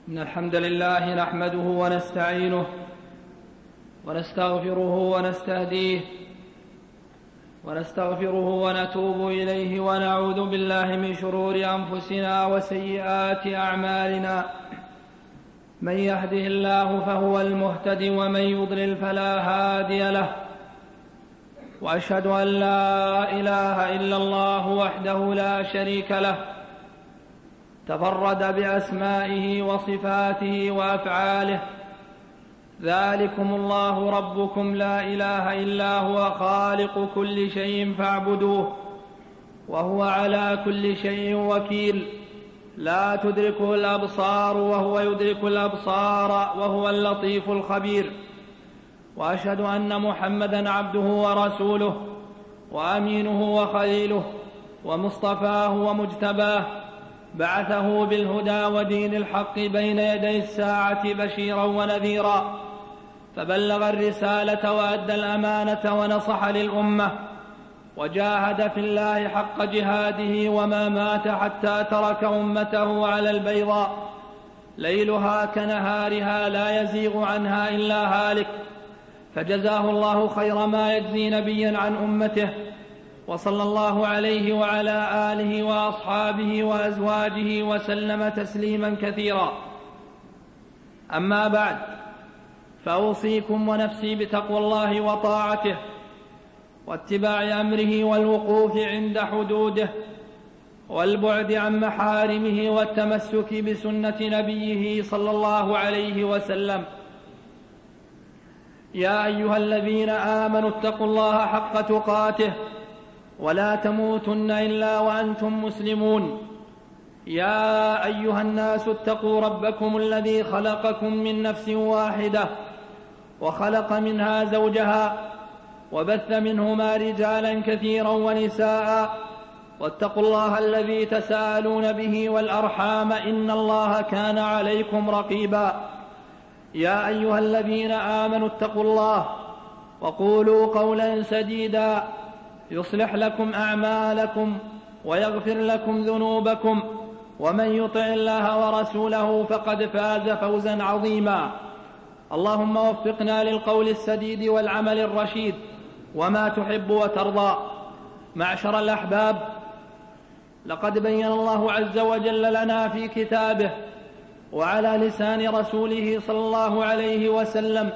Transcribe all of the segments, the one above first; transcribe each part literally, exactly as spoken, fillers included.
إن الحمد لله نحمده ونستعينه ونستغفره ونستهديه ونستغفره ونتوب إليه ونعوذ بالله من شرور أنفسنا وسيئات أعمالنا. من يهده الله فهو المهتد ومن يضلل فلا هادي له. وأشهد أن لا إله إلا الله وحده لا شريك له تفرد بأسمائه وصفاته وأفعاله. ذلكم الله ربكم لا إله إلا هو خالق كل شيء فاعبدوه وهو على كل شيء وكيل. لا تدركه الأبصار وهو يدرك الأبصار وهو اللطيف الخبير. وأشهد أن محمدًا عبده ورسوله وأمينه وخليله ومصطفاه ومجتباه، بعثه بالهدى ودين الحق بين يدي الساعة بشيرا ونذيرا، فبلغ الرسالة وأدى الأمانة ونصح للأمة وجاهد في الله حق جهاده وما مات حتى ترك أمته على البيضاء ليلها كنهارها لا يزيغ عنها إلا هالك. فجزاه الله خير ما يجزي نبيا عن أمته، وصلى الله عليه وعلى آله وأصحابه وأزواجه وسلم تسليما كثيرا. أما بعد، فأوصيكم ونفسي بتقوى الله وطاعته واتباع أمره والوقوف عند حدوده والبعد عن محارمه والتمسك بسنة نبيه صلى الله عليه وسلم. يا أيها الذين آمنوا اتقوا الله حق تقاته ولا تموتن إلا وأنتم مسلمون. يا أيها الناس اتقوا ربكم الذي خلقكم من نفس واحدة وخلق منها زوجها وبث منهما رجالا كثيرا ونساء، واتقوا الله الذي تساءلون به والأرحام إن الله كان عليكم رقيبا. يا أيها الذين آمنوا اتقوا الله وقولوا قولا سديدا يصلح لكم أعمالكم ويغفر لكم ذنوبكم، ومن يطع الله ورسوله فقد فاز فوزا عظيما. اللهم وفقنا للقول السديد والعمل الرشيد وما تحب وترضى. معشر الأحباب، لقد بين الله عز وجل لنا في كتابه وعلى لسان رسوله صلى الله عليه وسلم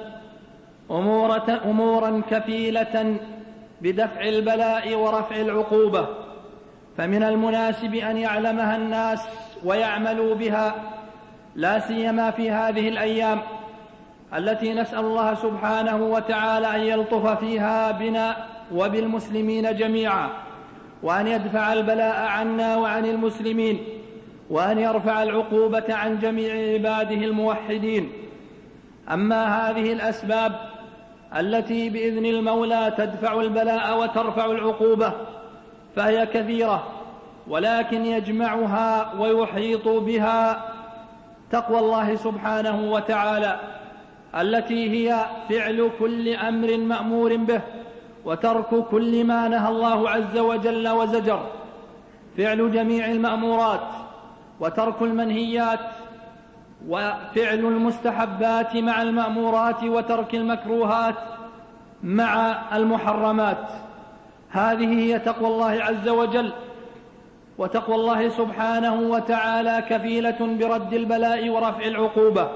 أمورا كفيلة بدفع البلاء ورفع العقوبة، فمن المناسب أن يعلمها الناس ويعملوا بها، لا سيما في هذه الأيام التي نسأل الله سبحانه وتعالى أن يلطف فيها بنا وبالمسلمين جميعا، وأن يدفع البلاء عنا وعن المسلمين، وأن يرفع العقوبة عن جميع عباده الموحدين. أما هذه الأسباب التي بإذن المولى تدفع البلاء وترفع العقوبة فهي كثيرة، ولكن يجمعها ويحيط بها تقوى الله سبحانه وتعالى، التي هي فعل كل أمر مأمور به وترك كل ما نهى الله عز وجل وزجر، فعل جميع المأمورات وترك المنهيات، وفعل المستحبات مع المأمورات وترك المكروهات مع المحرمات. هذه هي تقوى الله عز وجل. وتقوى الله سبحانه وتعالى كفيلة برد البلاء ورفع العقوبة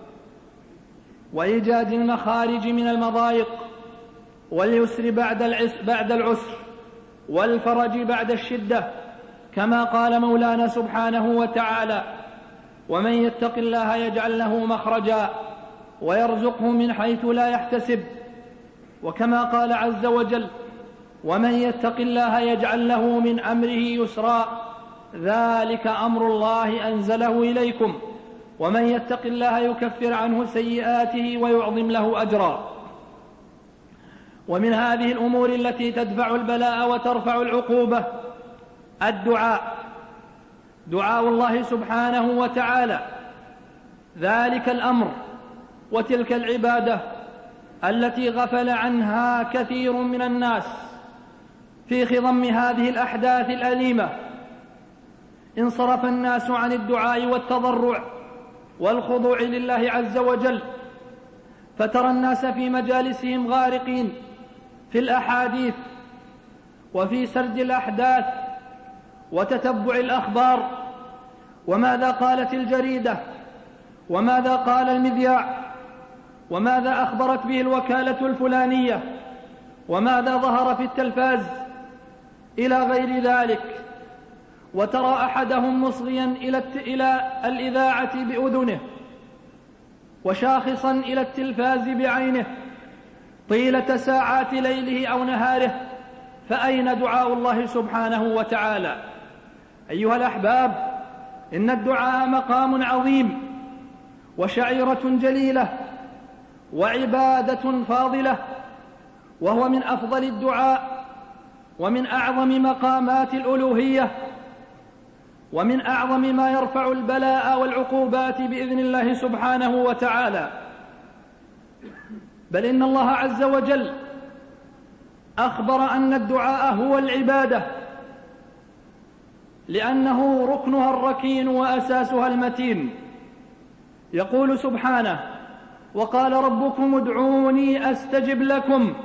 وإيجاد المخارج من المضايق واليسر بعد العسر والفرج بعد الشدة، كما قال مولانا سبحانه وتعالى: ومن يتق الله يجعل له مخرجا ويرزقه من حيث لا يحتسب. وكما قال عز وجل: ومن يتق الله يجعل له من أمره يسرا ذلك أمر الله أنزله إليكم ومن يتق الله يكفر عنه سيئاته ويعظم له أجرا. ومن هذه الأمور التي تدفع البلاء وترفع العقوبة الدعاء، دعاء الله سبحانه وتعالى، ذلك الأمر وتلك العبادة التي غفل عنها كثير من الناس في خضم هذه الأحداث الأليمة. انصرف الناس عن الدعاء والتضرع والخضوع لله عز وجل، فترى الناس في مجالسهم غارقين في الأحاديث وفي سرد الأحداث وتتبع الأخبار، وماذا قالت الجريدة، وماذا قال المذياع، وماذا أخبرت به الوكالة الفلانية، وماذا ظهر في التلفاز إلى غير ذلك. وترى أحدهم مصغيا إلى الإذاعة بأذنه وشاخصا إلى التلفاز بعينه طيلة ساعات ليله أو نهاره، فأين دعاء الله سبحانه وتعالى؟ أيها الأحباب، إن الدعاء مقام عظيم وشعيرة جليلة وعبادة فاضلة، وهو من أفضل الدعاء ومن أعظم مقامات الألوهية ومن أعظم ما يرفع البلاء والعقوبات بإذن الله سبحانه وتعالى. بل إن الله عز وجل أخبر أن الدعاء هو العبادة، لأنه ركنها الركين وأساسها المتين. يقول سبحانه: وقال ربكم ادعوني أستجب لكم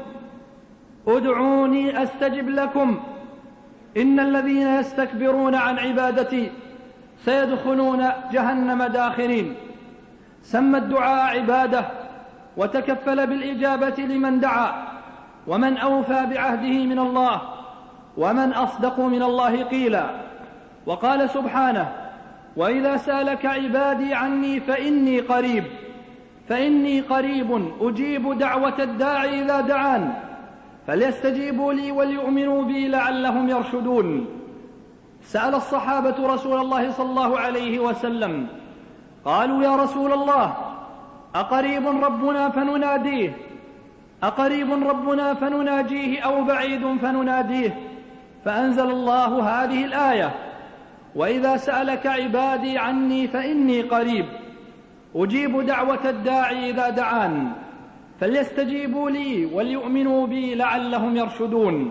ادعوني أستجب لكم إن الذين يستكبرون عن عبادتي سيدخلون جهنم داخرين. سمى الدعاء عبادة وتكفل بالإجابة لمن دعا، ومن أوفى بعهده من الله ومن أصدق من الله قيلا. وقال سبحانه: وإذا سألك عبادي عني فإني قريب فإني قريب أجيب دعوة الداعي إذا دعان فليستجيبوا لي وليؤمنوا بي لعلهم يرشدون. سأل الصحابة رسول الله صلى الله عليه وسلم، قالوا: يا رسول الله، أقريب ربنا فنناديه أقريب ربنا فنناجيه أو بعيد فنناديه؟ فأنزل الله هذه الآية: وإذا سألك عبادي عني فإني قريب أجيب دعوة الداعي إذا دعان فليستجيبوا لي وليؤمنوا بي لعلهم يرشدون.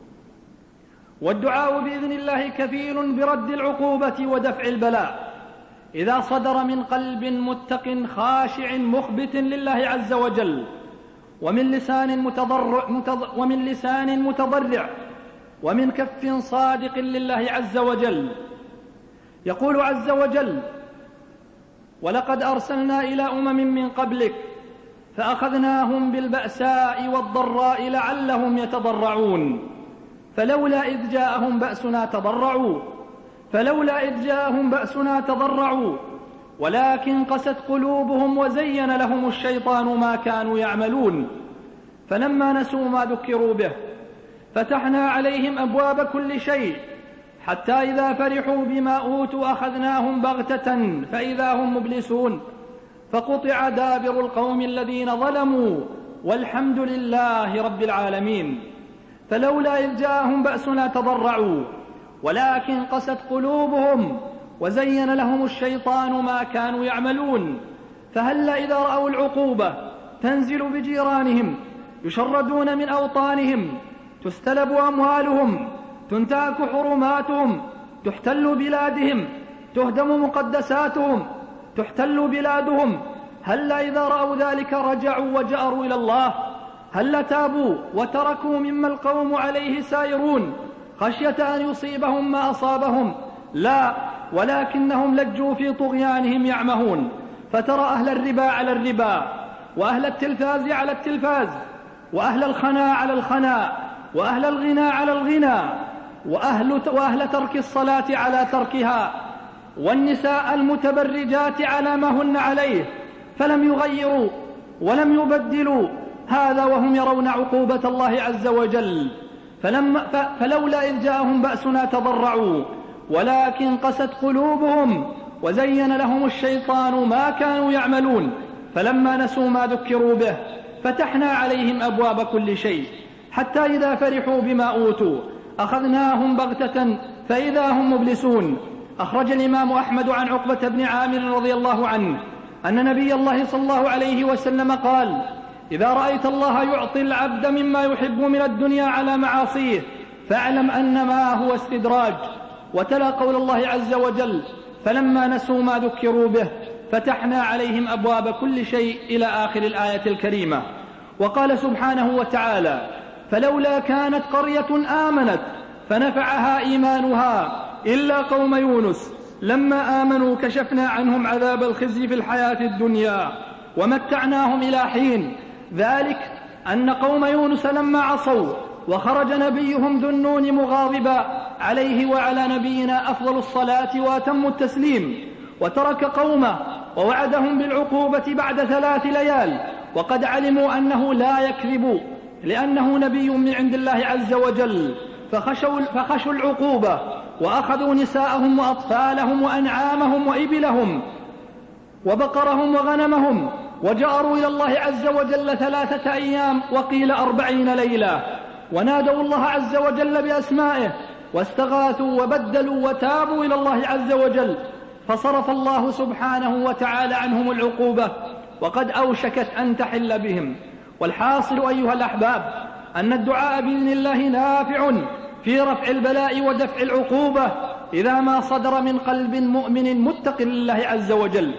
والدعاء بإذن الله كفيل برد العقوبة ودفع البلاء إذا صدر من قلب متق خاشع مخبت لله عز وجل، ومن لسان متضرع, ومن لسان متضرع ومن كف صادق لله عز وجل. يقول عز وجل: ولقد أرسلنا إلى أمم من قبلك فأخذناهم بالبأساء والضراء لعلهم يتضرعون فلولا إذ جاءهم بأسنا تضرعوا فلولا إذ جاءهم بأسنا تضرعوا ولكن قست قلوبهم وزين لهم الشيطان ما كانوا يعملون فلما نسوا ما ذكروا به فتحنا عليهم أبواب كل شيء حتى إذا فرحوا بما أوتوا أخذناهم بغتة فإذا هم مبلسون فقطع دابر القوم الذين ظلموا والحمد لله رب العالمين. فلولا إذ جاءهم بأسنا تضرعوا ولكن قست قلوبهم وزين لهم الشيطان ما كانوا يعملون فهل إذا رأوا العقوبة تنزل بجيرانهم يشردون من أوطانهم تستلب أموالهم تنتهك حرماتهم تحتل بلادهم تهدم مقدساتهم تحتل بلادهم هل إذا رأوا ذلك رجعوا وجأروا إلى الله؟ هل تابوا وتركوا مما القوم عليه سائرون خشية أن يصيبهم ما أصابهم؟ لا، ولكنهم لجوا في طغيانهم يعمهون. فترى أهل الربا على الربا وأهل التلفاز على التلفاز وأهل الخنا على الخنا وأهل الغنى على الغنى وأهل, وأهل ترك الصلاة على تركها والنساء المتبرجات على ما هن عليه فلم يغيروا ولم يبدلوا هذا وهم يرون عقوبة الله عز وجل. فلما فلولا إذ جاءهم بأسنا تضرعوا ولكن قست قلوبهم وزين لهم الشيطان ما كانوا يعملون فلما نسوا ما ذكروا به فتحنا عليهم أبواب كل شيء حتى إذا فرحوا بما أوتوا أخذناهم بغتة فإذا هم مبلسون. أخرج الإمام أحمد عن عقبة بن عامر رضي الله عنه أن نبي الله صلى الله عليه وسلم قال: إذا رأيت الله يعطي العبد مما يحب من الدنيا على معاصيه فاعلم أنما هو استدراج. وتلا قول الله عز وجل: فلما نسوا ما ذكروا به فتحنا عليهم أبواب كل شيء إلى آخر الآية الكريمة. وقال سبحانه وتعالى: فلولا كانت قرية آمنت فنفعها إيمانها إلا قوم يونس لما آمنوا كشفنا عنهم عذاب الخزي في الحياة الدنيا ومتعناهم إلى حين. ذلك أن قوم يونس لما عصوا وخرج نبيهم ذو النون مغاضبا عليه وعلى نبينا أفضل الصلاة وأتم التسليم، وترك قومه ووعدهم بالعقوبة بعد ثلاث ليال، وقد علموا أنه لا يكذب لأنه نبي من عند الله عز وجل، فخشوا, فخشوا العقوبة وأخذوا نساءهم وأطفالهم وأنعامهم وإبلهم وبقرهم وغنمهم، وجأروا إلى الله عز وجل ثلاثة أيام وقيل أربعين ليلة، ونادوا الله عز وجل بأسمائه واستغاثوا وبدلوا وتابوا إلى الله عز وجل، فصرف الله سبحانه وتعالى عنهم العقوبة وقد أوشكت أن تحل بهم. والحاصل أيها الأحباب أن الدعاء بإذن الله نافع في رفع البلاء ودفع العقوبة إذا ما صدر من قلب مؤمن متق لله عز وجل.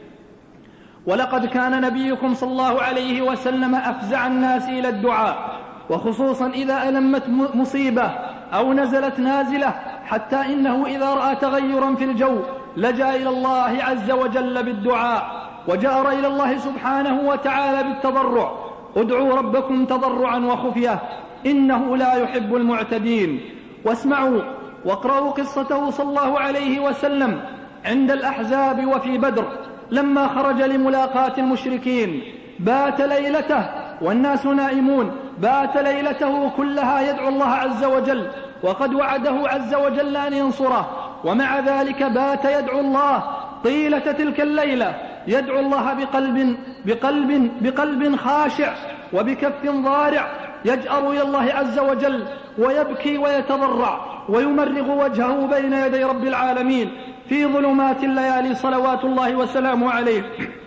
ولقد كان نبيكم صلى الله عليه وسلم أفزع الناس إلى الدعاء، وخصوصا إذا ألمت مصيبة أو نزلت نازلة، حتى إنه إذا رأى تغيرا في الجو لجأ إلى الله عز وجل بالدعاء وجأر إلى الله سبحانه وتعالى بالتضرع: ادعوا ربكم تضرعا وخفية إنه لا يحب المعتدين. واسمعوا واقرأوا قصته صلى الله عليه وسلم عند الأحزاب وفي بدر لما خرج لملاقاة المشركين، بات ليلته والناس نائمون، بات ليلته كلها يدعو الله عز وجل وقد وعده عز وجل أن ينصره، ومع ذلك بات يدعو الله طيلة تلك الليلة، يدعو الله بقلب بقلب بقلب خاشع وبكف ضارع، يجأر إلى الله عز وجل ويبكي ويتضرع ويمرغ وجهه بين يدي رب العالمين في ظلمات الليالي صلوات الله وسلامه عليه،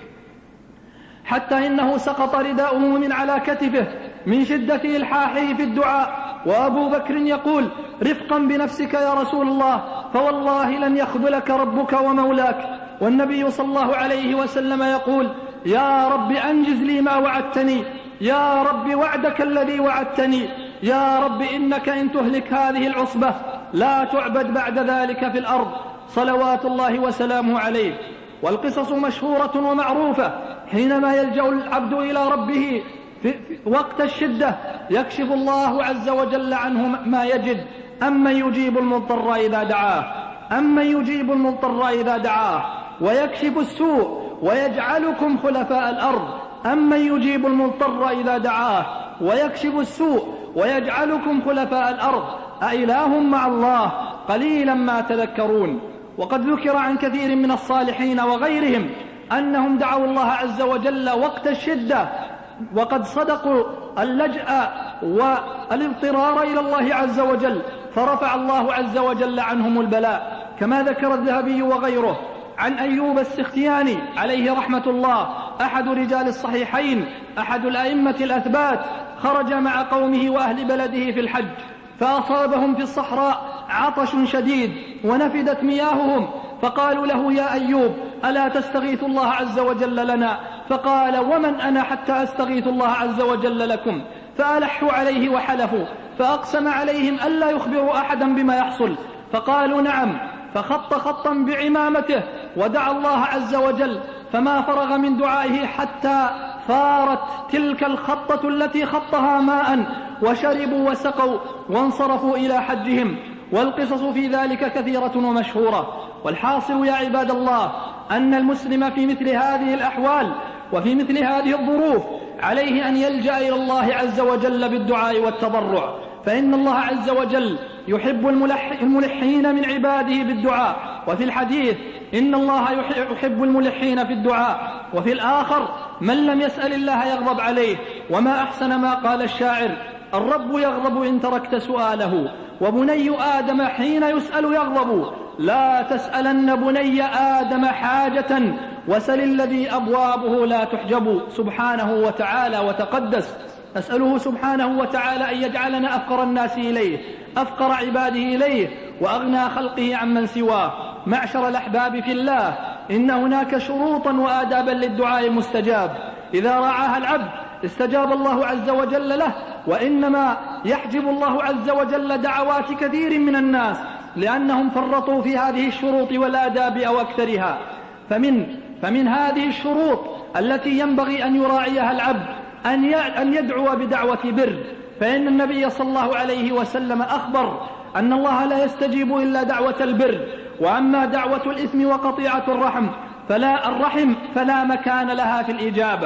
حتى إنه سقط رداؤه من على كتفه من شدة إلحاحه في الدعاء، وأبو بكر يقول: رفقا بنفسك يا رسول الله، فوالله لن يخذلك ربك ومولاك. والنبي صلى الله عليه وسلم يقول: يا رب أنجز لي ما وعدتني، يا رب وعدك الذي وعدتني، يا رب إنك إن تهلك هذه العصبة لا تعبد بعد ذلك في الأرض، صلوات الله وسلامه عليه. والقصص مشهورة ومعروفة، حينما يلجأ العبد إلى ربه في وقت الشدة يكشف الله عز وجل عنه ما يجد: أمن يجيب المضطر إذا دعاه، أمن يجيب المضطر إذا دعاه ويكشف السوء ويجعلكم خلفاء الأرض، أمن يجيب المضطر إذا دعاه ويكشف السوء ويجعلكم خلفاء الأرض أإله مع الله قليلا ما تذكرون. وقد ذكر عن كثير من الصالحين وغيرهم أنهم دعوا الله عز وجل وقت الشدة وقد صدقوا اللجأ والاضطرار إلى الله عز وجل، فرفع الله عز وجل عنهم البلاء، كما ذكر الذهبي وغيره عن أيوب السختياني عليه رحمة الله، أحد رجال الصحيحين، أحد الأئمة الأثبات، خرج مع قومه وأهل بلده في الحج، فأصابهم في الصحراء عطش شديد ونفدت مياههم، فقالوا له: يا أيوب ألا تستغيث الله عز وجل لنا؟ فقال: ومن أنا حتى أستغيث الله عز وجل لكم؟ فألحوا عليه وحلفوا، فأقسم عليهم ألا يخبروا أحدا بما يحصل، فقالوا: نعم. فخط خطا بعمامته ودعا الله عز وجل، فما فرغ من دعائه حتى فارت تلك الخطة التي خطها ماء، وشربوا وسقوا وانصرفوا إلى حجهم. والقصص في ذلك كثيرة ومشهورة. والحاصل يا عباد الله أن المسلم في مثل هذه الأحوال وفي مثل هذه الظروف عليه أن يلجأ إلى الله عز وجل بالدعاء والتضرع، فإن الله عز وجل يحب الملحين من عباده بالدعاء. وفي الحديث: إن الله يحب الملحين في الدعاء. وفي الآخر: من لم يسأل الله يغضب عليه. وما أحسن ما قال الشاعر: الرب يغضب إن تركت سؤاله، وبني آدم حين يسأل يغضب. لا تسألن بني آدم حاجة وسل الذي أبوابه لا تحجب، سبحانه وتعالى وتقدس. أسأله سبحانه وتعالى أن يجعلنا أفقر الناس إليه، أفقر عباده إليه، وأغنى خلقه عمن سواه. معشر الأحباب في الله، إن هناك شروطا وآدابا للدعاء المستجاب، إذا راعاها العبد استجاب الله عز وجل له. وإنما يحجب الله عز وجل دعوات كثير من الناس لأنهم فرطوا في هذه الشروط والآداب أو أكثرها. فمن, فمن هذه الشروط التي ينبغي أن يراعيها العبد أن يدعو بدعوة بر، فإن النبي صلى الله عليه وسلم أخبر أن الله لا يستجيب إلا دعوة البر، وأما دعوة الإثم وقطيعة الرحم فلا الرحم فلا مكان لها في الإجابة.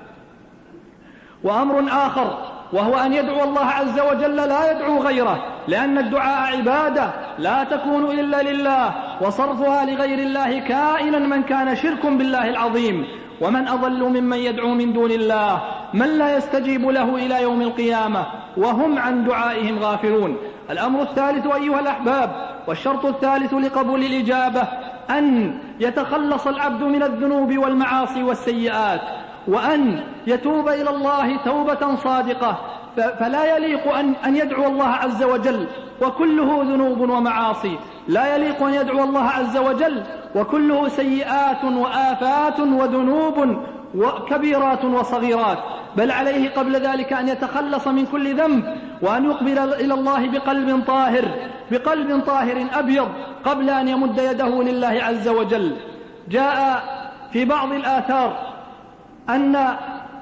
وأمر آخر وهو أن يدعو الله عز وجل لا يدعو غيره، لأن الدعاء عبادة لا تكون إلا لله، وصرفها لغير الله كائنا من كان شرك بالله العظيم. ومن أضل ممن يدعو من دون الله من لا يستجيب له إلى يوم القيامة وهم عن دعائهم غافلون. الأمر الثالث أيها الأحباب والشرط الثالث لقبول الإجابة أن يتخلص العبد من الذنوب والمعاصي والسيئات، وأن يتوب إلى الله توبة صادقة، فلا يليق أن, أن يدعو الله عز وجل وكله ذنوب ومعاصي، لا يليق أن يدعو الله عز وجل وكله سيئات وآفات وذنوب وكبيرات وصغيرات، بل عليه قبل ذلك أن يتخلص من كل ذنب وأن يقبل إلى الله بقلب طاهر بقلب طاهر أبيض قبل أن يمد يده لله عز وجل. جاء في بعض الآثار أن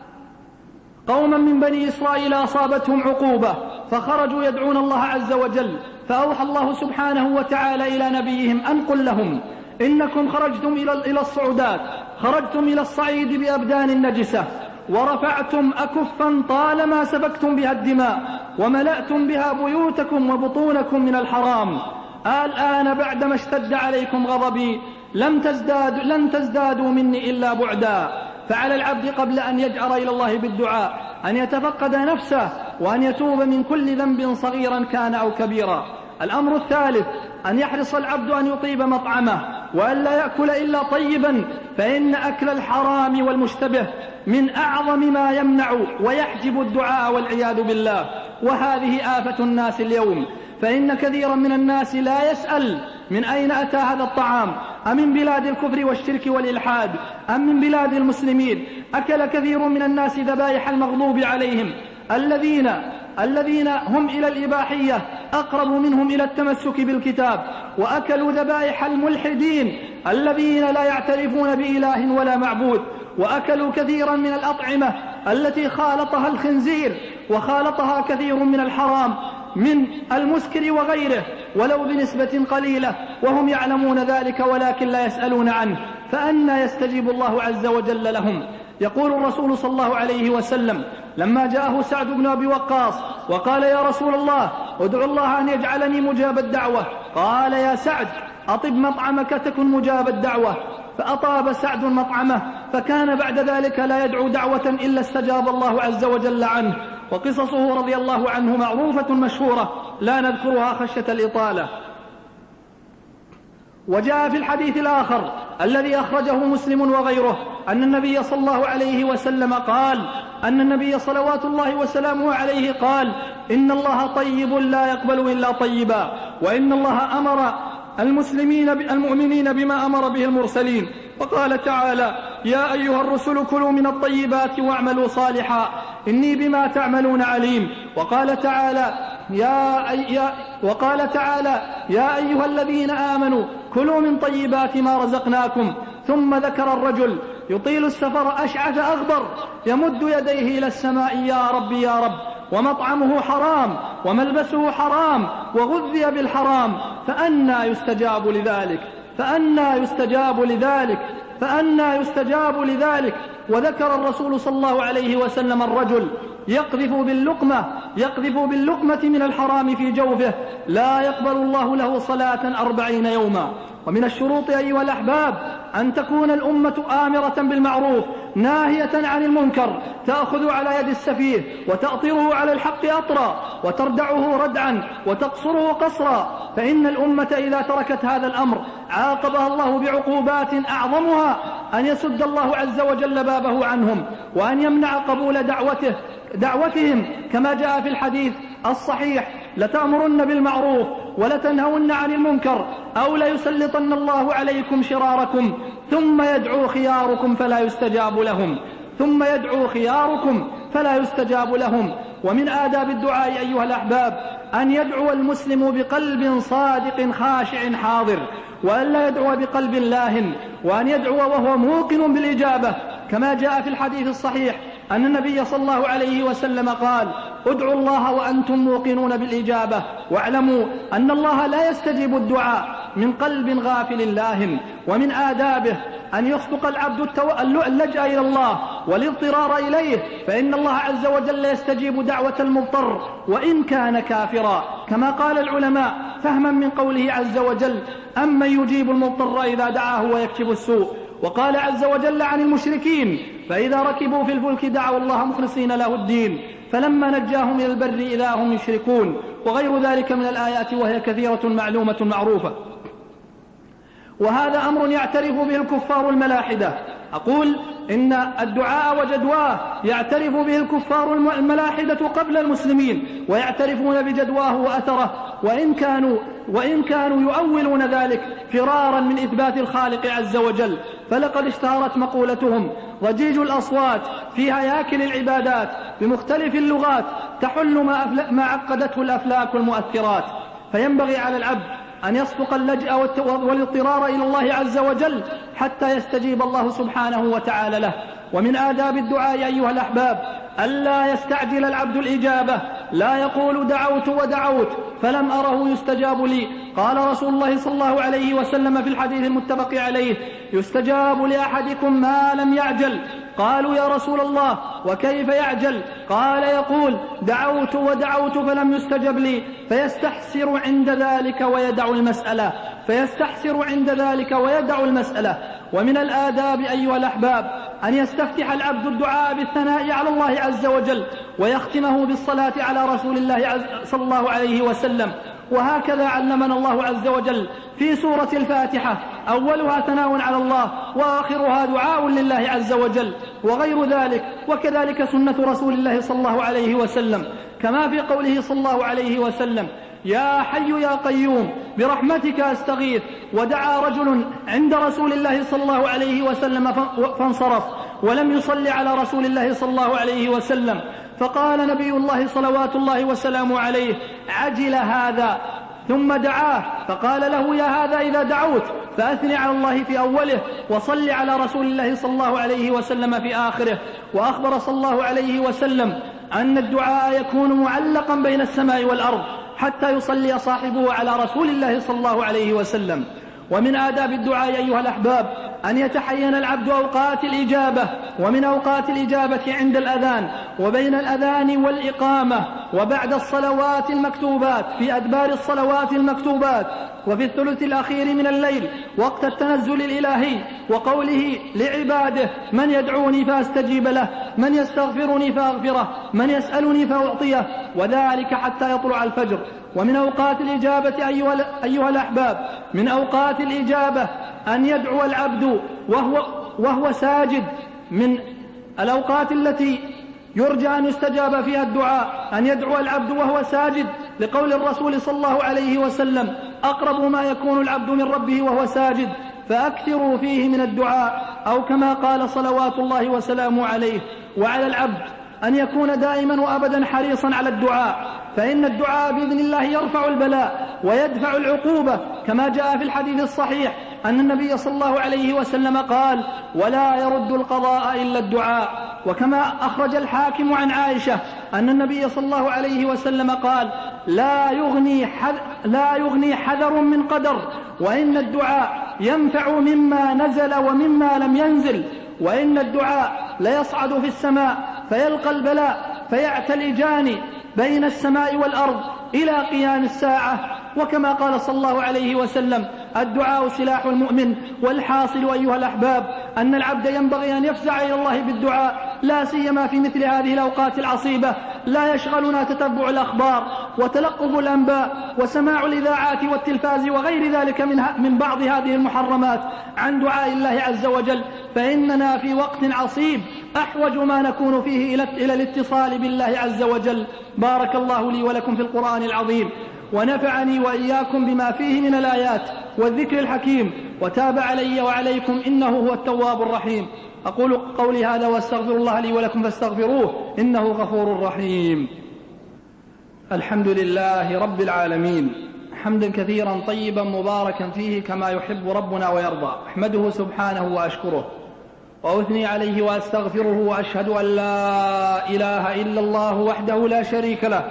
قوما من بني إسرائيل أصابتهم عقوبة فخرجوا يدعون الله عز وجل، فأوحى الله سبحانه وتعالى إلى نبيهم أن قل لهم إنكم خرجتم إلى الصعودات، خرجتم إلى الصعيد بأبدان نجسة، ورفعتم أكفا طالما سفكتم بها الدماء، وملأتم بها بيوتكم وبطونكم من الحرام. الآن بعدما اشتد عليكم غضبي لم تزداد لن تزدادوا مني إلا بعدا. فعلى العبد قبل أن يجأر إلى الله بالدعاء أن يتفقد نفسه وأن يتوب من كل ذنب صغيرا كان أو كبيرا. الأمر الثالث أن يحرص العبد أن يطيب مطعمه وأن لا يأكل إلا طيبا، فإن أكل الحرام والمشتبه من أعظم ما يمنع ويحجب الدعاء والعياذ بالله. وهذه آفة الناس اليوم، فإن كثيرا من الناس لا يسأل من أين أتى هذا الطعام، أمن بلاد الكفر والشرك والإلحاد أم من بلاد المسلمين. أكل كثير من الناس ذبائح المغضوب عليهم الذين الذين هم إلى الإباحية أقرب منهم إلى التمسك بالكتاب، وأكلوا ذبائح الملحدين الذين لا يعترفون بإله ولا معبود، وأكلوا كثيرا من الأطعمة التي خالطها الخنزير وخالطها كثير من الحرام من المسكر وغيره ولو بنسبة قليلة، وهم يعلمون ذلك ولكن لا يسألون عنه، فأنى يستجيب الله عز وجل لهم. يقول الرسول صلى الله عليه وسلم لما جاءه سعد بن أبي وقاص وقال يا رسول الله ادعو الله أن يجعلني مجاب الدعوة، قال يا سعد أطب مطعمك تكن مجاب الدعوة، فأطاب سعد مطعمه، فكان بعد ذلك لا يدعو دعوة إلا استجاب الله عز وجل عنه. وقصصه رضي الله عنه معروفة مشهورة لا نذكرها خشية الإطالة. وجاء في الحديث الآخر الذي أخرجه مسلم وغيره أن النبي صلى الله عليه وسلم قال أن النبي صلوات الله وسلامه عليه قال إن الله طيب لا يقبل إلا طيبا، وإن الله أمر المسلمين المؤمنين بما أمر به المرسلين، وقال تعالى يا أيها الرسل كلوا من الطيبات واعملوا صالحا إني بما تعملون عليم. وقال تعالى يا, يا وقال تعالى يا أيها الذين آمنوا كلوا من طيبات ما رزقناكم. ثم ذكر الرجل يطيل السفر أشعث أغبر يمد يديه إلى السماء يا رب يا رب، ومطعمه حرام وملبسه حرام وغذي بالحرام، فأنى يستجاب لذلك فأنى يستجاب لذلك فأنى يستجاب لذلك. وذكر الرسول صلى الله عليه وسلم الرجل يقذف باللقمة يقذف باللقمة من الحرام في جوفه لا يقبل الله له صلاة أربعين يوما. ومن الشروط أيها الأحباب أن تكون الأمة آمرة بالمعروف ناهية عن المنكر، تأخذ على يد السفيه وتأطره على الحق أطرا وتردعه ردعا وتقصره قصرا، فإن الأمة إذا تركت هذا الأمر عاقبها الله بعقوبات أعظمها أن يسد الله عز وجل بابه عنهم وأن يمنع قبول دعوته دعوتهم كما جاء في الحديث الصحيح لتأمرن بالمعروف ولتنهون عن المنكر أو ليسلطن الله عليكم شراركم ثم يدعو خياركم فلا يستجاب لهم ثم يدعو خياركم فلا يستجاب لهم. ومن آداب الدعاء أيها الأحباب أن يدعو المسلم بقلب صادق خاشع حاضر، وأن لا يدعو بقلب لاهٍ، وأن يدعو وهو موقن بالإجابة، كما جاء في الحديث الصحيح أن النبي صلى الله عليه وسلم قال: ادعوا الله وأنتم موقنون بالإجابة، واعلموا أن الله لا يستجيب الدعاء من قلب غافل لاهٍ. ومن آدابه أن يصدق العبد اللجأ إلى الله والاضطرار إليه، فإن الله عز وجل يستجيب دعوة المضطر وإن كان كافرا، كما قال العلماء فهما من قوله عز وجل: أمن يجيب المضطر إذا دعاه ويكشف السوء. وقال عز وجل عن المشركين: فإذا ركبوا في الفلك دعوا الله مخلصين له الدين فلما نجاهم إلى البر إذا هم يشركون، وغير ذلك من الآيات وهي كثيرة معلومة معروفة. وهذا أمر يعترف به الكفار الملاحدة. أقول إن الدعاء وجدواه يعترف به الكفار الملاحدة قبل المسلمين، ويعترفون بجدواه وأثره، وإن كانوا, وإن كانوا يؤولون ذلك فرارا من إثبات الخالق عز وجل. فلقد اشتهرت مقولتهم: ضجيج الأصوات في هياكل العبادات بمختلف اللغات تحل ما عقدته الأفلاك والمؤثرات. فينبغي على العبد أن يصدق اللجأ والاضطرار إلى الله عز وجل حتى يستجيب الله سبحانه وتعالى له. ومن آداب الدعاء أيها الأحباب ألا يستعجل العبد الإجابة، لا يقول دعوت ودعوت فلم أره يستجاب لي. قال رسول الله صلى الله عليه وسلم في الحديث المتفق عليه: يستجاب لأحدكم ما لم يعجل. قالوا: يا رسول الله وكيف يعجل؟ قال: يقول دعوت ودعوت فلم يستجب لي فيستحسر عند ذلك ويدع المسألة فيستحسر عند ذلك ويدع المسألة. ومن الآداب أيها الأحباب أن يستفتح العبد الدعاء بالثناء على الله عز وجل ويختمه بالصلاة على رسول الله صلى الله عليه وسلم. وهكذا علمنا الله عز وجل في سورة الفاتحة: أولها ثناء على الله وآخرها دعاء لله عز وجل، وغير ذلك. وكذلك سنة رسول الله صلى الله عليه وسلم، كما في قوله صلى الله عليه وسلم: يا حي يا قيوم برحمتك أستغيث. ودعا رجل عند رسول الله صلى الله عليه وسلم فانصرف ولم يصلي على رسول الله صلى الله عليه وسلم، فقال نبي الله صلوات الله وسلامه عليه: عجل هذا. ثم دعاه فقال له: يا هذا إذا دعوت فأثني على الله في أوله وصل على رسول الله صلى الله عليه وسلم في آخره. وأخبر صلى الله عليه وسلم أن الدعاء يكون معلقا بين السماء والأرض حتى يصلي صاحبه على رسول الله صلى الله عليه وسلم. ومن آداب الدعاء أيها الأحباب أن يتحين العبد أوقات الإجابة، ومن أوقات الإجابة عند الأذان وبين الأذان والإقامة وبعد الصلوات المكتوبات في أدبار الصلوات المكتوبات وفي الثلث الأخير من الليل وقت التنزل الإلهي وقوله لعباده: من يدعوني فأستجيب له، من يستغفرني فأغفره، من يسألني فأعطيه، وذلك حتى يطلع الفجر. ومن أوقات الإجابة أيها الأحباب من أوقات الإجابة أن يدعو العبد وهو, وهو ساجد. من الأوقات التي يرجى أن يستجاب فيها الدعاء أن يدعو العبد وهو ساجد، لقول الرسول صلى الله عليه وسلم: أقرب ما يكون العبد من ربه وهو ساجد فأكثروا فيه من الدعاء، أو كما قال صلوات الله وسلامه عليه. وعلى العبد أن يكون دائما وأبدا حريصا على الدعاء، فإن الدعاء بإذن الله يرفع البلاء ويدفع العقوبة، كما جاء في الحديث الصحيح أن النبي صلى الله عليه وسلم قال: ولا يرد القضاء إلا الدعاء. وكما أخرج الحاكم عن عائشة أن النبي صلى الله عليه وسلم قال: لا يغني, لا يغني حذر من قدر، وإن الدعاء ينفع مما نزل ومما لم ينزل، وإن الدعاء ليصعد في السماء فيلقى البلاء فيعتلجان بين السماء والأرض إلى قيام الساعة. وكما قال صلى الله عليه وسلم: الدعاء سلاح المؤمن. والحاصل أيها الأحباب أن العبد ينبغي أن يفزع إلى الله بالدعاء، لا سيما في مثل هذه الأوقات العصيبة. لا يشغلنا تتبع الأخبار وتلقف الأنباء وسماع الإذاعات والتلفاز وغير ذلك من, من بعض هذه المحرمات عن دعاء الله عز وجل، فإننا في وقت عصيب أحوج ما نكون فيه إلى, إلى الاتصال بالله عز وجل. بارك الله لي ولكم في القرآن العظيم، ونفعني وإياكم بما فيه من الآيات والذكر الحكيم، وتاب علي وعليكم إنه هو التواب الرحيم. أقول قولي هذا واستغفر الله لي ولكم فاستغفروه إنه غفور رحيم. الحمد لله رب العالمين، حمدا كثيرا طيبا مباركا فيه كما يحب ربنا ويرضى. أحمده سبحانه وأشكره وأثني عليه وأستغفره، وأشهد أن لا إله إلا الله وحده لا شريك له،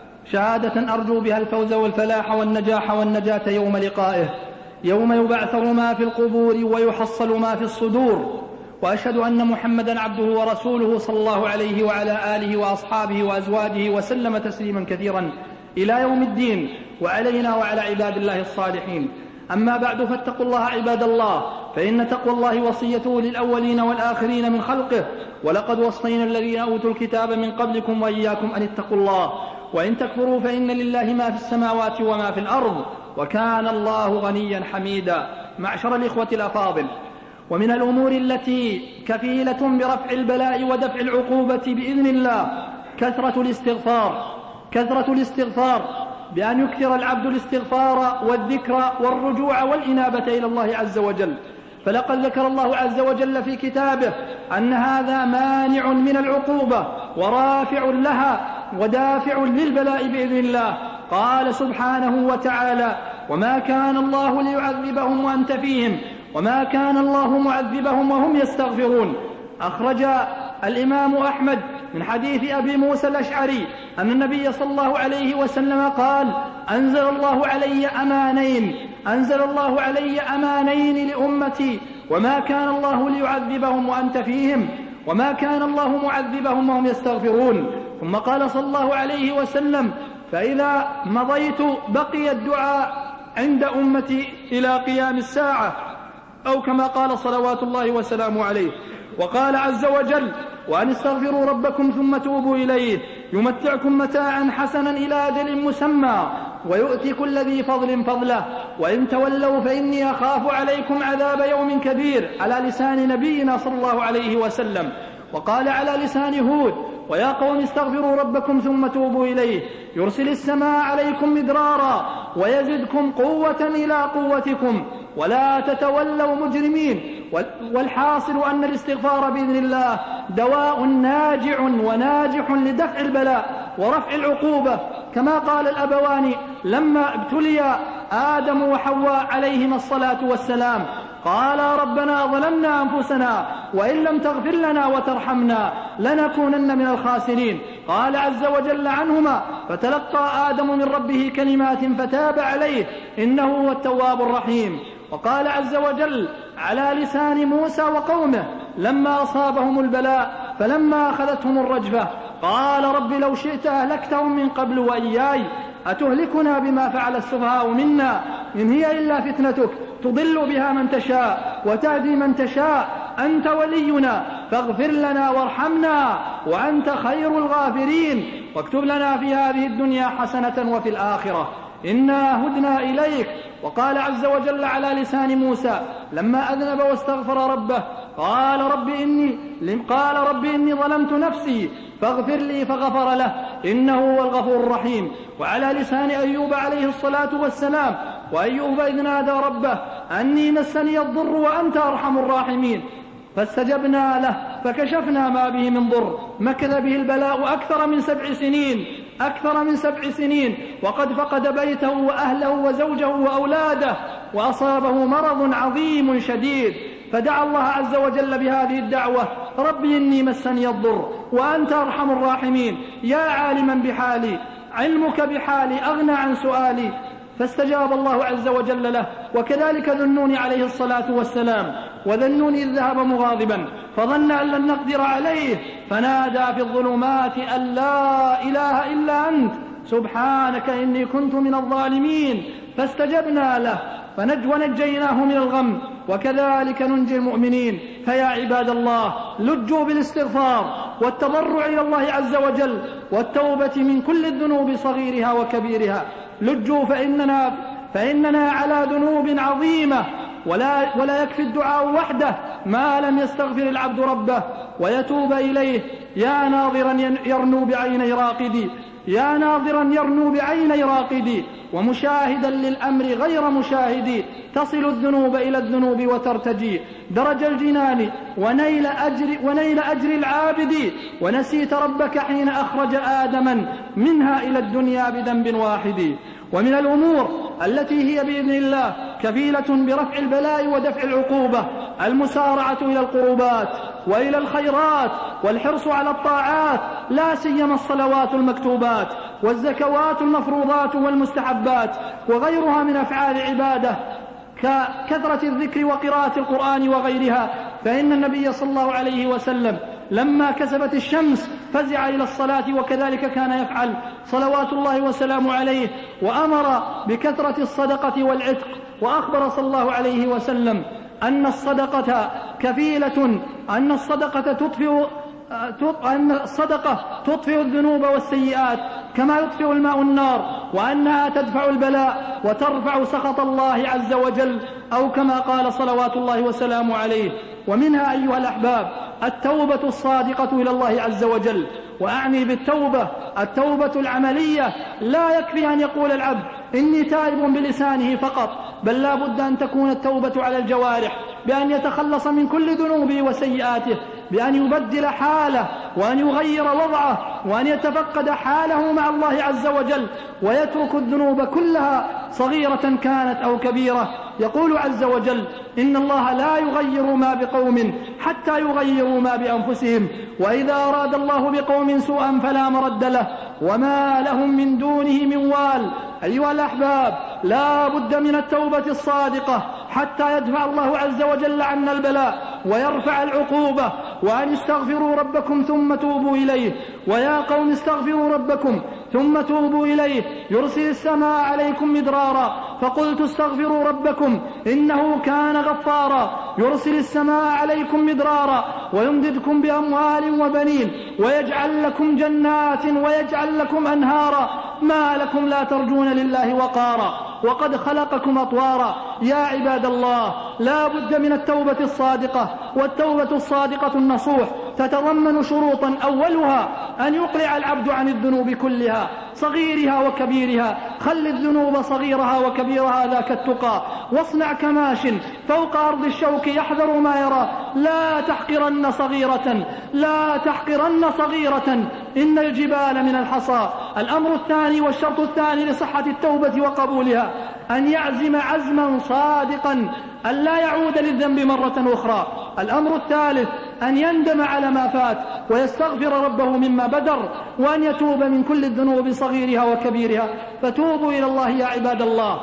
شهادة أرجو بها الفوز والفلاح والنجاح والنجاة يوم لقائه، يوم يبعثر ما في القبور ويحصل ما في الصدور. وأشهد أن محمدا عبده ورسوله صلى الله عليه وعلى آله وأصحابه وأزواجه وسلم تسليما كثيرا إلى يوم الدين، وعلينا وعلى عباد الله الصالحين. أما بعد، فاتقوا الله عباد الله، فإن تقوى الله وصيته للأولين والآخرين من خلقه، ولقد وصينا الذين أوتوا الكتاب من قبلكم وإياكم أن اتقوا الله، وإن تكفروا فإن لله ما في السماوات وما في الأرض، وكان الله غنيا حميدا. معشر الإخوة الأفاضل، ومن الأمور التي كفيلة برفع البلاء ودفع العقوبة بإذن الله كثرة الاستغفار، كثرة الاستغفار بأن يكثر العبد الاستغفار والذكر والرجوع والإنابة إلى الله عز وجل. فلقد ذكر الله عز وجل في كتابه أن هذا مانع من العقوبة ورافع لها ودافع للبلاء بإذن الله. قال سبحانه وتعالى: وما كان الله ليعذبهم وأنت فيهم وما كان الله معذبهم وهم يستغفرون. أخرج الإمام أحمد من حديث أبي موسى الأشعري أن النبي صلى الله عليه وسلم قال: أنزل الله علي أمانين أنزل الله علي أمانين لأمتي، وما كان الله ليعذبهم وأنت فيهم وما كان الله معذبهم وهم يستغفرون. ثم قال صلى الله عليه وسلم: فإذا مضيت بقي الدعاء عند أمتي إلى قيام الساعة، أو كما قال صلوات الله وسلامه عليه. وقال عز وجل: وأن استغفروا ربكم ثم توبوا إليه يمتعكم متاعا حسنا إلى أجل مسمى ويؤتي كل ذي فضل فضله وإن تولوا فإني أخاف عليكم عذاب يوم كبير، على لسان نبينا صلى الله عليه وسلم. وقال على لسان هود: ويا قوم استغفروا ربكم ثم توبوا إليه يرسل السماء عليكم مدرارا ويزدكم قوة إلى قوتكم ولا تتولوا مجرمين. والحاصل أن الاستغفار بإذن الله دواء ناجع وناجح لدفع البلاء ورفع العقوبة، كما قال الأبوان لما ابتلي آدم وحواء عليهما الصلاة والسلام: قالا ربنا ظلمنا أنفسنا وإن لم تغفر لنا وترحمنا لنكونن من الخاسرين. قال عز وجل عنهما: فتلقى آدم من ربه كلمات فتاب عليه إنه هو التواب الرحيم. وقال عز وجل على لسان موسى وقومه لما أصابهم البلاء فلما أخذتهم الرجفة: قال رب لو شئت أهلكتهم من قبل وإياي أتهلكنا بما فعل السفهاء منا إن هي إلا فتنتك تضل بها من تشاء وتهدي من تشاء أنت ولينا فاغفر لنا وارحمنا وأنت خير الغافرين واكتب لنا في هذه الدنيا حسنة وفي الآخرة إنا هدنا إليك. وقال عز وجل على لسان موسى لما أذنب واستغفر ربه: قال رب إني قال رب إني ظلمت نفسي فاغفر لي فغفر له إنه هو الغفور الرحيم. وعلى لسان أيوب عليه الصلاة والسلام: وأيوب إذ نادى ربه أني مسني الضر وأنت أرحم الراحمين فاستجبنا له فكشفنا ما به من ضر. مكث به البلاء أكثر من سبع سنين أكثر من سبع سنين وقد فقد بيته وأهله وزوجه وأولاده وأصابه مرض عظيم شديد، فدعا الله عز وجل بهذه الدعوة: ربي إني مسني الضر وأنت أرحم الراحمين يا عالما بحالي علمك بحالي أغنى عن سؤالي، فاستجاب الله عز وجل له. وكذلك ذو النون عليه الصلاة والسلام: وذا النون إذ ذهب مغاضبا فظن أن لن نقدر عليه فنادى في الظلمات أن لا إله إلا أنت سبحانك إني كنت من الظالمين فاستجبنا له ونجيناه من الغم وكذلك ننجي المؤمنين. فيا عباد الله، لجوا بالاستغفار والتضرع إلى الله عز وجل والتوبة من كل الذنوب صغيرها وكبيرها. لجوا فإننا, فإننا على ذنوب عظيمة ولا, ولا يكفي الدعاء وحده ما لم يستغفر العبد ربه ويتوب إليه. يا ناظرا يرنو بعيني راقدي يا ناظرا يرنو بعيني راقدي ومشاهدا للأمر غير مشاهدي تصل الذنوب إلى الذنوب وترتجي درج الجنان ونيل أجر, ونيل أجر العابد ونسيت ربك حين أخرج آدما منها إلى الدنيا بذنب واحد. ومن الأمور التي هي بإذن الله كفيلة برفع البلاء ودفع العقوبة المسارعة إلى القربات وإلى الخيرات والحرص على الطاعات، لا سيما الصلوات المكتوبات والزكوات المفروضات والمستحبات وغيرها من أفعال عبادة ككثرة الذكر وقراءة القرآن وغيرها. فإن النبي صلى الله عليه وسلم لما كسبت الشمس فزع إلى الصلاة وكذلك كان يفعل صلوات الله وسلامه عليه، وأمر بكثرة الصدقة والعتق، وأخبر صلى الله عليه وسلم أن الصدقة كفيلة أن الصدقة تطفئ أن الصدقة تطفئ الذنوب والسيئات كما يطفئ الماء النار، وأنها تدفع البلاء وترفع سخط الله عز وجل، أو كما قال صلوات الله وسلامه عليه. ومنها أيها الأحباب التوبة الصادقة إلى الله عز وجل، وأعني بالتوبة التوبة العملية. لا يكفي أن يقول العبد إني تائب بلسانه فقط، بل لا بد أن تكون التوبة على الجوارح بأن يتخلص من كل ذنوبه وسيئاته، بأن يبدل حاله وأن يغير وضعه وأن يتفقد حاله مع الله عز وجل ويترك الذنوب كلها صغيرة كانت أو كبيرة. يقول عز وجل إن الله لا يغير ما بقوم حتى يغيروا ما بأنفسهم، وإذا أراد الله بقوم سوءا فلا مرد له وما لهم من دونه من وال. أيها الأحباب لا بد من التوبة الصادقة حتى يدفع الله عز وجل عنا البلاء ويرفع العقوبة. وأن استغفروا ربكم ثم توبوا إليه، ويا قوم استغفروا ربكم ثم توبوا إليه يرسل السماء عليكم مدرارا فقلت استغفروا ربكم إنه كان غفارا يرسل السماء عليكم مدرارا ويمددكم بأموال وبنين ويجعل لكم جنات ويجعل لكم أنهارا ما لكم لا ترجون لله وقارا وقد خلقكم أطوارا. يا عباد الله لا بد من التوبة الصادقة، والتوبة الصادقة النصوح تتضمن شروطا، أولها أن يقلع العبد عن الذنوب كلها صغيرها وكبيرها. خل الذنوب صغيرها وكبيرها ذاك التقى، واصنع كماش فوق أرض الشوك يحذر ما يرى. لا تحقرن صغيرة لا تحقرن صغيرة إن الجبال من الحصى. الأمر الثاني والشرط الثاني لصحة التوبة وقبولها أن يعزم عزما صادقا أن لا يعود للذنب مرة أخرى. الأمر الثالث أن يندم على ما فات ويستغفر ربه مما بدر، وأن يتوب من كل الذنوب صغيرها وكبيرها. فتوبوا إلى الله يا عباد الله.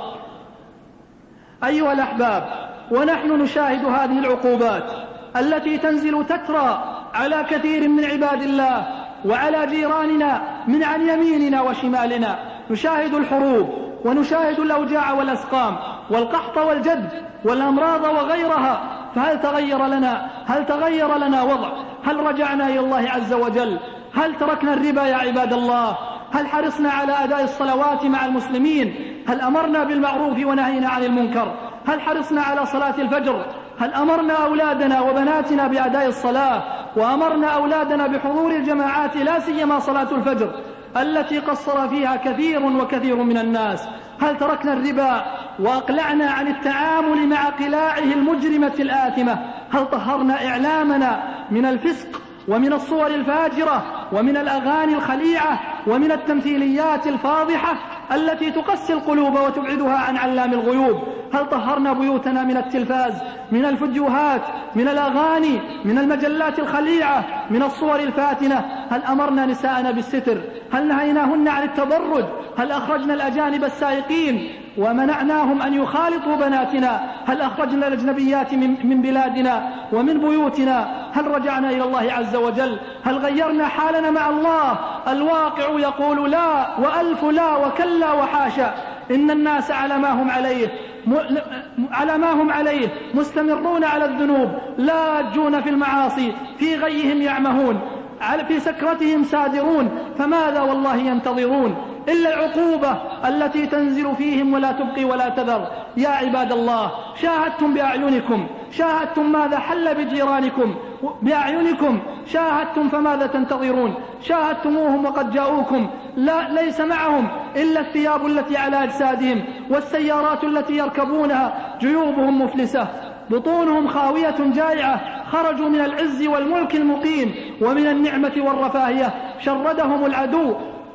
أيها الأحباب، ونحن نشاهد هذه العقوبات التي تنزل تترى على كثير من عباد الله وعلى جيراننا من عن يميننا وشمالنا. نشاهد الحروب ونشاهد الأوجاع والأسقام والقحط والجد والأمراض وغيرها. فهل تغير لنا هل تغير لنا وضع؟ هل رجعنا إلى الله عز وجل؟ هل تركنا الربا يا عباد الله؟ هل حرصنا على أداء الصلوات مع المسلمين؟ هل أمرنا بالمعروف ونهينا عن المنكر؟ هل حرصنا على صلاة الفجر؟ هل أمرنا أولادنا وبناتنا بأداء الصلاة؟ وأمرنا أولادنا بحضور الجماعات لا سيما صلاة الفجر التي قصر فيها كثير وكثير من الناس؟ هل تركنا الربا وأقلعنا عن التعامل مع قلاعه المجرمة الآثمة؟ هل طهرنا إعلامنا من الفسق ومن الصور الفاجرة ومن الأغاني الخليعة ومن التمثيليات الفاضحة التي تقسي القلوب وتبعدها عن علام الغيوب؟ هل طهرنا بيوتنا من التلفاز، من الفيديوهات، من الأغاني، من المجلات الخليعة، من الصور الفاتنة؟ هل أمرنا نساءنا بالستر؟ هل نهيناهن عن التبرج؟ هل أخرجنا الأجانب السائقين ومنعناهم أن يخالطوا بناتنا؟ هل أخرجنا الأجنبيات من بلادنا ومن بيوتنا؟ هل رجعنا إلى الله عز وجل؟ هل غيرنا حالنا مع الله؟ الواقع يقول لا وألف لا وكلا وحاشا. إن الناس على ما هم عليه على ما هم عليه مستمرون على الذنوب، لاجون في المعاصي، في غيهم يعمهون، في سكرتهم سادرون. فماذا والله ينتظرون إلا العقوبة التي تنزل فيهم ولا تبقي ولا تذر؟ يا عباد الله، شاهدتم بأعينكم شاهدتم ماذا حل بجيرانكم بأعينكم، شاهدتم فماذا تنتظرون؟ شاهدتموهم وقد جاءوكم لا ليس معهم إلا الثياب التي على أجسادهم والسيارات التي يركبونها، جيوبهم مفلسة، بطونهم خاوية جائعة، خرجوا من العز والملك المقيم ومن النعمة والرفاهية، شردهم العدو،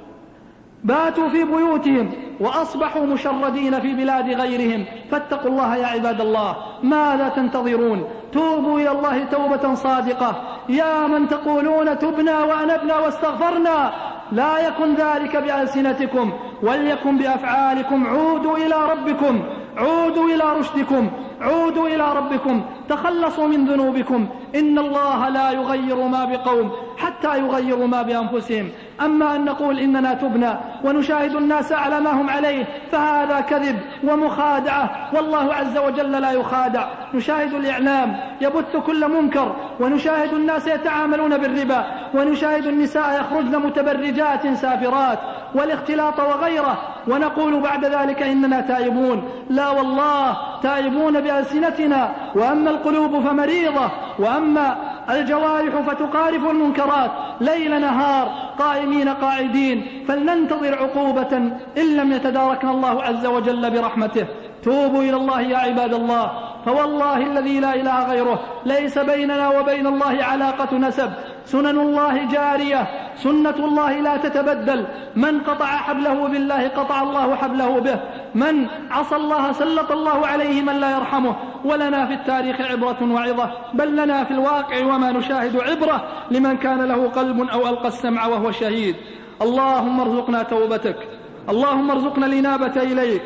باتوا في بيوتهم وأصبحوا مشردين في بلاد غيرهم. فاتقوا الله يا عباد الله، ماذا تنتظرون؟ توبوا إلى الله توبة صادقة. يا من تقولون تبنا وأنبنا واستغفرنا، لا يكن ذلك بألسنتكم وليكن بأفعالكم. عودوا إلى ربكم، عودوا إلى رشدكم، عودوا إلى ربكم، تخلصوا من ذنوبكم. إن الله لا يغير ما بقوم حتى يغيروا ما بأنفسهم. أما أن نقول إننا تبنا ونشاهد الناس على ما هم عليه فهذا كذب ومخادعة، والله عز وجل لا يخادع. نشاهد الإعلام يبث كل منكر، ونشاهد الناس يتعاملون بالربا، ونشاهد النساء يخرجن متبرجات سافرات والاختلاط وغيره، ونقول بعد ذلك إننا تائبون. لا والله، تائبون بألسنتنا، وأما القلوب فمريضة، وأما الجوارح فتقارف المنكرات ليل نهار، قائمين قاعدين. فلننتظر عقوبة إن لم يتداركنا الله عز وجل برحمته. توبوا إلى الله يا عباد الله، فوالله الذي لا إله غيره ليس بيننا وبين الله علاقة نسب. سنن الله جارية، سنة الله لا تتبدل. من قطع حبله بالله قطع الله حبله به، من عصى الله سلط الله عليه من لا يرحمه. ولنا في التاريخ عبرة وعظة، بل لنا في الواقع وما نشاهد عبرة لمن كان له قلب أو ألقى السمع وهو شهيد. اللهم ارزقنا توبتك، اللهم ارزقنا الإنابة إليك،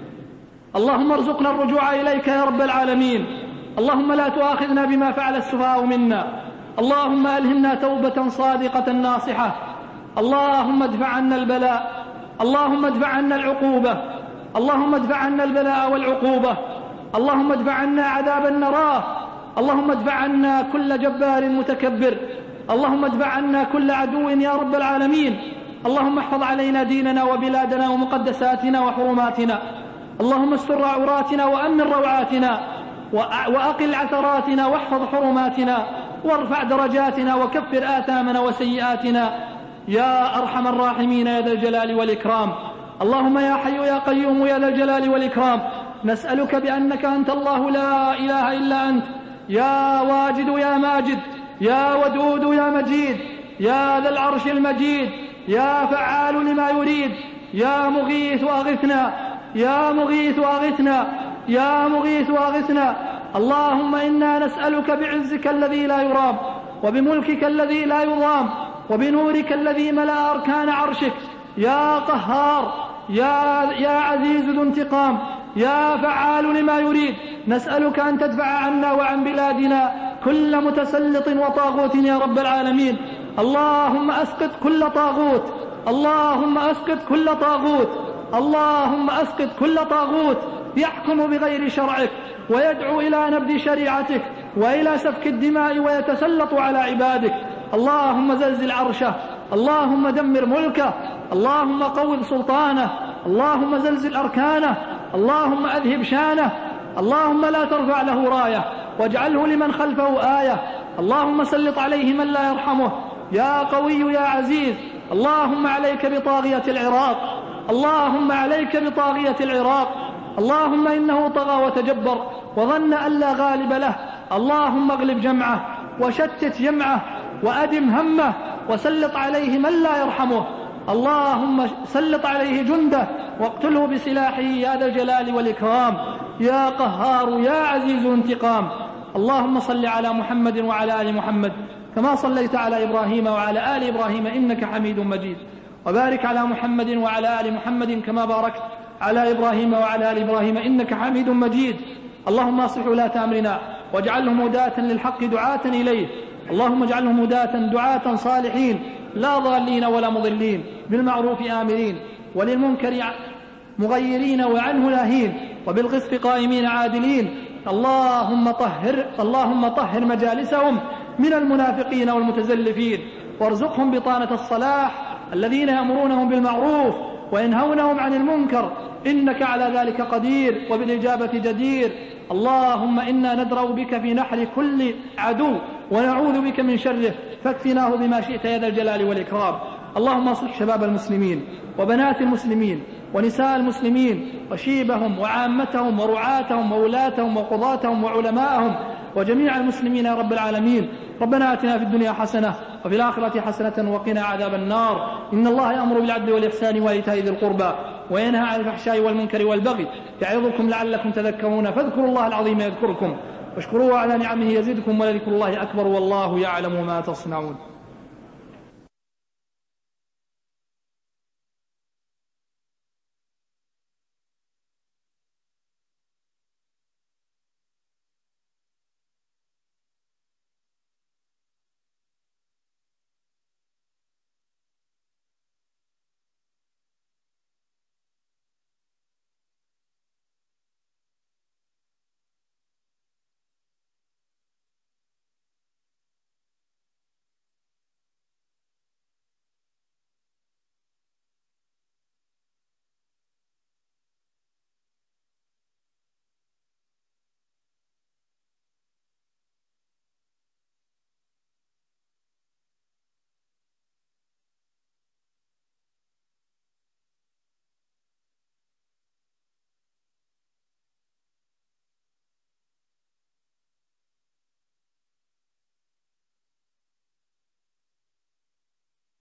اللهم ارزقنا الرجوع إليك يا رب العالمين. اللهم لا تؤاخذنا بما فعل السفهاء منا، اللهم ألهمنا توبة صادقة ناصحة. اللهم ادفع عنا البلاء، اللهم ادفع عنا العقوبة، اللهم ادفع عنا البلاء والعقوبة، اللهم ادفع عنا عذابا نراه، اللهم ادفع عنا كل جبار متكبر، اللهم ادفع عنا كل عدو يا رب العالمين. اللهم احفظ علينا ديننا وبلادنا ومقدساتنا وحرماتنا، اللهم استر عوراتنا وأمن روعاتنا، وأقل عثراتنا واحفظ حرماتنا، وارفع درجاتنا وكفر آثامنا وسيئاتنا يا أرحم الراحمين يا ذا الجلال والإكرام. اللهم يا حي يا قيوم يا ذا الجلال والإكرام، نسألك بأنك أنت الله لا إله إلا أنت، يا واجد يا ماجد، يا ودود يا مجيد، يا ذا العرش المجيد، يا فعال لما يريد، يا مغيث أغثنا، يا مغيث أغثنا، يا مغيث أغثنا. اللهم إنا نسألك بعزك الذي لا يرام، وبملكك الذي لا يضام، وبنورك الذي ملأ أركان عرشك، يا قهار، يا, يا عزيز ذو انتقام، يا فعال لما يريد، نسألك أن تدفع عنا وعن بلادنا كل متسلط وطاغوت يا رب العالمين. اللهم أسقط كل طاغوت، اللهم أسقط كل طاغوت، اللهم أسقط كل طاغوت يحكم بغير شرعك ويدعو إلى نبذ شريعتك وإلى سفك الدماء ويتسلط على عبادك. اللهم زلزل عرشه، اللهم دمر ملكه، اللهم قوض سلطانه، اللهم زلزل أركانه، اللهم أذهب شانه، اللهم لا ترفع له راية واجعله لمن خلفه آية. اللهم سلط عليه من لا يرحمه يا قوي يا عزيز. اللهم عليك بطاغية العراق، اللهم عليك بطاغية العراق، اللهم إنه طغى وتجبر وظن أن لا غالب له. اللهم اغلب جمعه وشتت جمعه وأدم همه وسلط عليه من لا يرحمه. اللهم سلط عليه جنده واقتله بسلاحه يا ذا الجلال والإكرام، يا قهار يا عزيز انتقام. اللهم صل على محمد وعلى آل محمد كما صليت على إبراهيم وعلى آل إبراهيم إنك حميد مجيد، وبارك على محمد وعلى آل محمد كما باركت على إبراهيم وعلى آل إبراهيم إنك حميد مجيد. اللهم أصلح ولاة أمرنا واجعلهم هداة للحق دعاة إليه، اللهم اجعلهم هداة دعاة صالحين لا ضالين ولا مضلين، بالمعروف آمرين وللمنكر مغيرين وعنه لاهين، وبالقسط قائمين عادلين. اللهم طهر اللهم طهر مجالسهم من المنافقين والمتزلفين، وارزقهم بطانة الصلاح الذين يأمرونهم بالمعروف وينهونهم عن المنكر، إنك على ذلك قدير وبالإجابة جدير. اللهم إنا ندرأ بك في نحر كل عدو ونعوذ بك من شره فاكفناه بما شئت يا ذا الجلال والإكرام. اللهم اصلح شباب المسلمين وبنات المسلمين ونساء المسلمين وشيبهم وعامتهم ورعاتهم وولاتهم وقضاتهم وعلماءهم وجميع المسلمين يا رب العالمين. ربنا آتنا في الدنيا حسنة وفي الآخرة حسنة وقنا عذاب النار. إن الله يأمر بالعدل والإحسان وإيتاء ذي القربى وينهى عن الفحشاء والمنكر والبغي يعظكم لعلكم تذكرون فاذكروا الله العظيم يذكركم واشكروه على نعمه يزدكم ولذكر الله أكبر والله يعلم ما تصنعون.